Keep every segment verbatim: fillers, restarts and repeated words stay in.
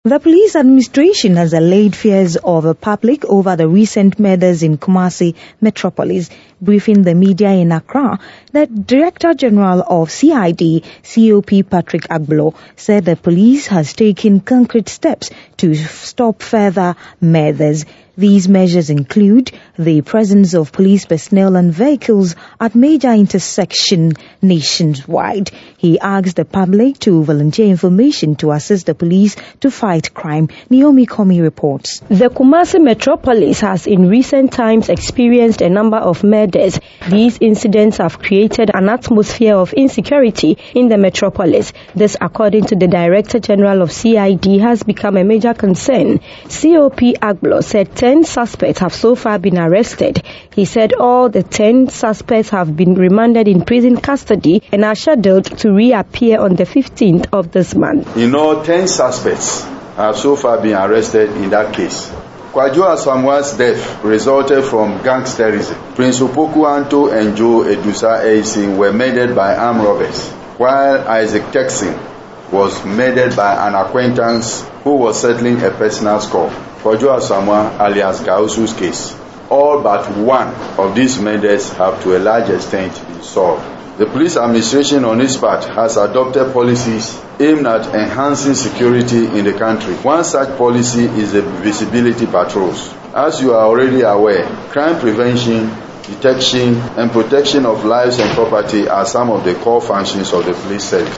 The police administration has allayed fears of the public over the recent murders in Kumasi metropolis. Briefing the media in Accra, the Director General of C I D, C O P Patrick Agboh, said the police has taken concrete steps to stop further murders. These measures include the presence of police personnel and vehicles at major intersections nationwide. He asked the public to volunteer information to assist the police to fight crime. Naomi Komi reports. The Kumasi metropolis has in recent times experienced a number of murders. These incidents have created an atmosphere of insecurity in the metropolis. This, according to the Director General of C I D, has become a major concern. C O P Agboh said ten suspects have so far been arrested. He said all the ten suspects have been remanded in prison custody and are scheduled to reappear on the fifteenth of this month. In all, ten suspects have so far been arrested in that case. Kwadwo Asamoah's death resulted from gangsterism. Prince Opoku Anto and Joe Edusa Eisin were murdered by armed robbers, while Isaac Jackson was murdered by an acquaintance who was settling a personal score. Kwadwo Asamoah alias Kausu's case. All but one of these murders have to a large extent been solved. The police administration on its part has adopted policies aimed at enhancing security in the country. One such policy is the visibility patrols. As you are already aware, crime prevention, detection, and protection of lives and property are some of the core functions of the police service.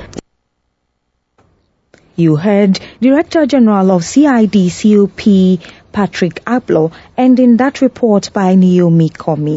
You heard Director General of C I D, C O P Patrick Agboh, and in that report by Naomi Komi.